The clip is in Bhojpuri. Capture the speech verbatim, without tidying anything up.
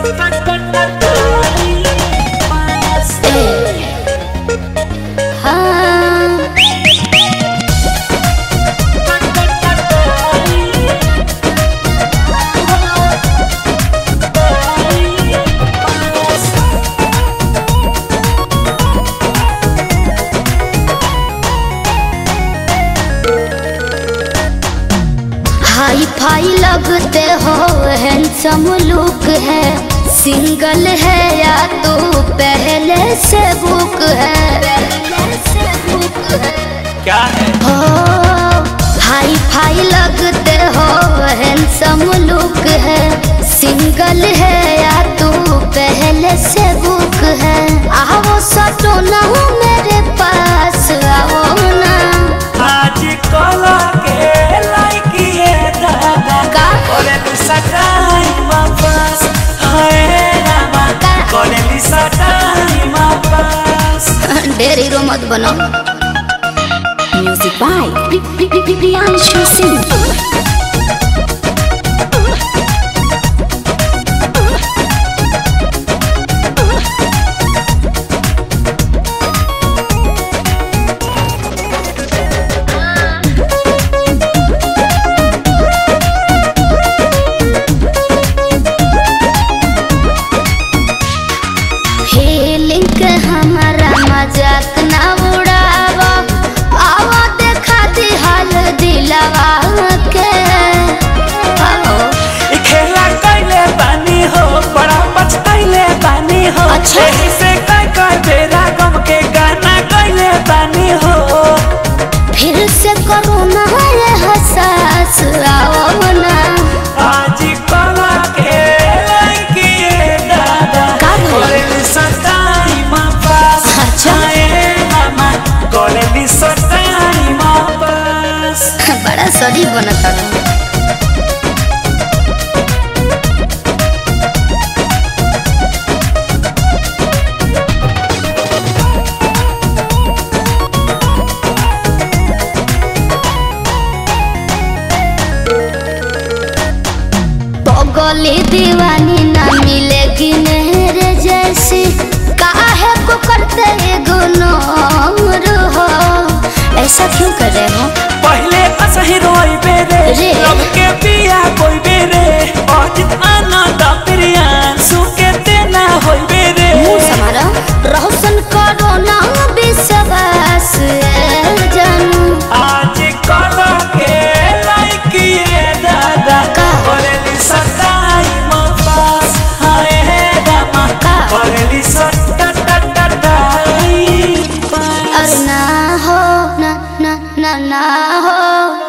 हाई फाई लगते हो, हैंडसम लुक है, सिंगल है या तो पहले से बुक है। क्या है? हो हाई फाई लगते हो, हैंडसम लुक है, सिंगल है या तो पहले से बुक है। आओ सटो ना मेरे पास, आओ ना आज कोला के लाइकिए दादा का कोले तू सटाई वापस हाय रामा कोले तू सटाई वापस। ढेर हीरो मत बनो। Music by Priyanshu Singh. हमारा मजाक ना उड़ावा, आवा देखा दी हाल दिलावा के। खेला कैले बानी हो, बड़ा पछताइले बानी हो। अच्छा से कई कई बेरा गम के गाना कैले बानी हो। फिर से करो ना ये हसास, आओ ना आज कोला के लाइकिए दादा कोले तू सटाई वापस। अच्छा कोले तू सटाई वापस। बड़ा सही बनता है। गली दीवानी ना मिलेगी मेरे जैसी, काहे को करते इग्नोर हो, ऐसा क्यों कर रहे हो? पहले असही रोई बेरे लब के पिया कोई बेरे और जितना दा प्रियांशु के देना होई बेरे। मुंह समारा रोशन करो ना विश्वास जानू। आज कोला के लाइकिए दादा कोले तू सटाई वापस हाय रामा कोले तू सटाई वापस। अरे ना हो ना ना ना ना हो